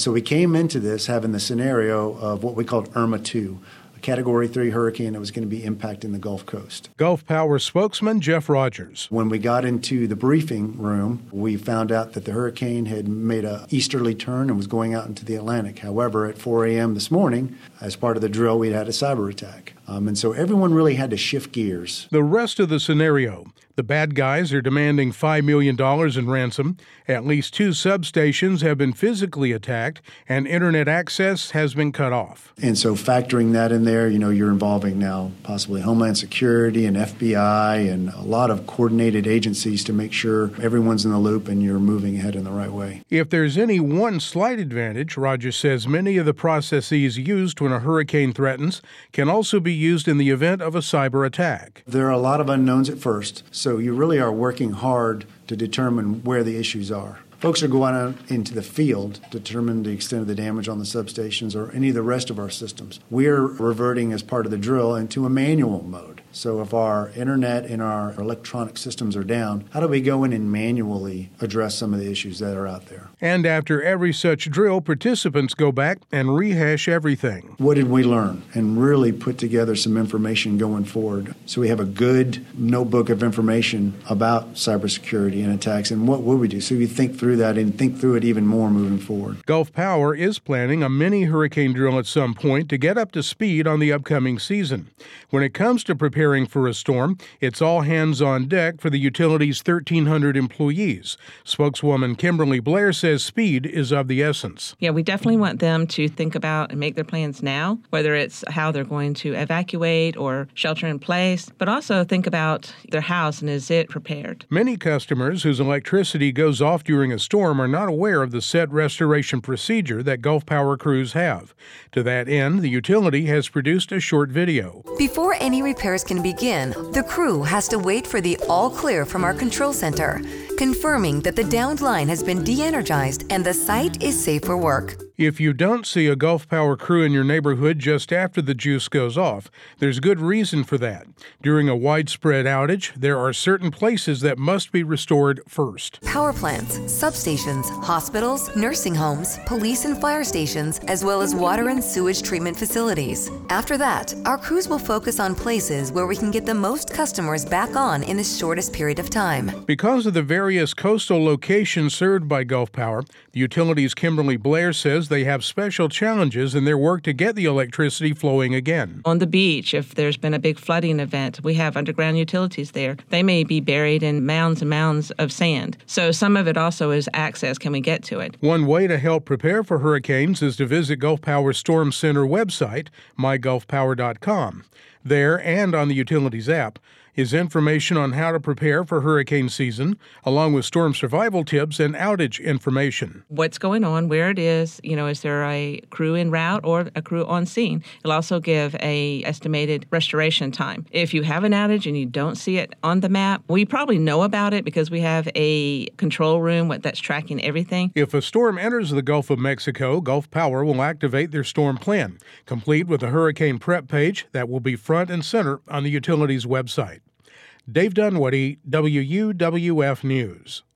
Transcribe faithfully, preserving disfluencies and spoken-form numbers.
So we came into this having the scenario of what we called Irma two, a Category three hurricane that was going to be impacting the Gulf Coast. Gulf Power spokesman Jeff Rogers. When we got into the briefing room, we found out that the hurricane had made a easterly turn and was going out into the Atlantic. However, at four a.m. this morning, as part of the drill, we had a cyber attack. Um, and so everyone really had to shift gears. The rest of the scenario: the bad guys are demanding five million dollars in ransom, at least two substations have been physically attacked, and internet access has been cut off. And so factoring that in there, you know, you're involving now possibly Homeland Security and F B I and a lot of coordinated agencies to make sure everyone's in the loop and you're moving ahead in the right way. If there's any one slight advantage, Rogers says many of the processes used when a hurricane threatens can also be used in the event of a cyber attack. There are a lot of unknowns at first, so you really are working hard to determine where the issues are. Folks are going out into the field to determine the extent of the damage on the substations or any of the rest of our systems. We're reverting as part of the drill into a manual mode. So if our internet and our electronic systems are down, how do we go in and manually address some of the issues that are out there? And after every such drill, participants go back and rehash everything. What did we learn? And really put together some information going forward. So we have a good notebook of information about cybersecurity and attacks and what would we do. So we think through that and think through it even more moving forward. Gulf Power is planning a mini hurricane drill at some point to get up to speed on the upcoming season. When it comes to preparing for a storm, it's all hands on deck for the utility's thirteen hundred employees. Spokeswoman Kimberly Blair says speed is of the essence. Yeah, we definitely want them to think about and make their plans now, whether it's how they're going to evacuate or shelter in place, but also think about their house and is it prepared. Many customers whose electricity goes off during a storm are not aware of the set restoration procedure that Gulf Power crews have. To that end, the utility has produced a short video. Before any repairs can begin, the crew has to wait for the all clear from our control center, confirming that the downed line has been de-energized and the site is safe for work. If you don't see a Gulf Power crew in your neighborhood just after the juice goes off, there's good reason for that. During a widespread outage, there are certain places that must be restored first. Power plants, substations, hospitals, nursing homes, police and fire stations, as well as water and sewage treatment facilities. After that, our crews will focus on places where we can get the most customers back on in the shortest period of time. Because of the various coastal locations served by Gulf Power, the utility's Kimberly Blair says they have special challenges in their work to get the electricity flowing again. On the beach, if there's been a big flooding event, we have underground utilities there. They may be buried in mounds and mounds of sand. So some of it also is access. Can we get to it? One way to help prepare for hurricanes is to visit Gulf Power's Storm Center website, my gulf power dot com. There and on the utilities app is information on how to prepare for hurricane season, along with storm survival tips and outage information. What's going on, where it is, you know, is there a crew en route or a crew on scene? It'll also give a estimated restoration time. If you have an outage and you don't see it on the map, we probably know about it because we have a control room that's tracking everything. If a storm enters the Gulf of Mexico, Gulf Power will activate their storm plan, complete with a hurricane prep page that will be front and center on the utility's website. Dave Dunwoody, W U W F News.